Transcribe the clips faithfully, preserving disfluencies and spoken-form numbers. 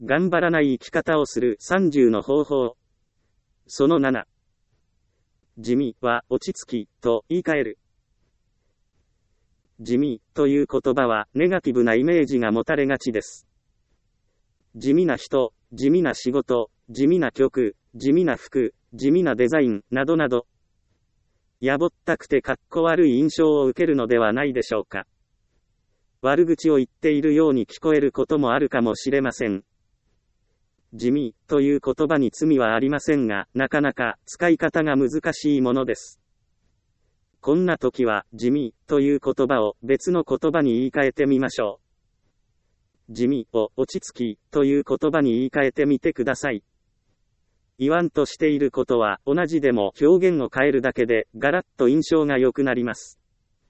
頑張らない生き方をするさんじゅうの方法。そのなな。地味は落ち着きと言い換える。地味という言葉はネガティブなイメージが持たれがちです。地味な人、地味な仕事、地味な曲、地味な服、地味なデザインなどなど、やぼったくてかっこ悪い印象を受けるのではないでしょうか。悪口を言っているように聞こえることもあるかもしれません。地味という言葉に罪はありませんが、なかなか使い方が難しいものです。こんな時は地味という言葉を別の言葉に言い換えてみましょう。地味を落ち着きという言葉に言い換えてみてください。言わんとしていることは同じでも表現を変えるだけでガラッと印象が良くなります。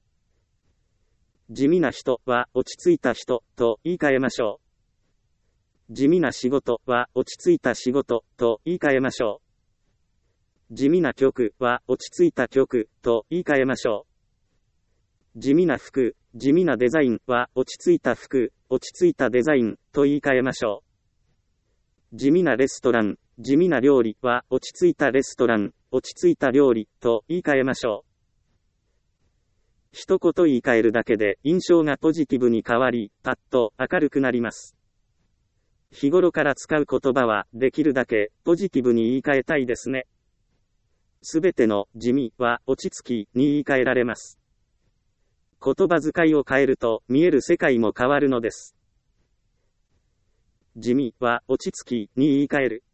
地味な人は落ち着いた人と言い換えましょう。地味な仕事は落ち着いた仕事と言い換えましょう。地味な曲は落ち着いた曲と言い換えましょう。地味な服、地味なデザインは落ち着いた服、落ち着いたデザインと言い換えましょう。地味なレストラン、地味な料理は落ち着いたレストラン、落ち着いた料理と言い換えましょう。一言言い換えるだけで印象がポジティブに変わり、パッと明るくなります。日頃から使う言葉はできるだけポジティブに言い換えたいですね。すべての地味は落ち着きに言い換えられます。言葉遣いを変えると見える世界も変わるのです。地味は落ち着きに言い換える。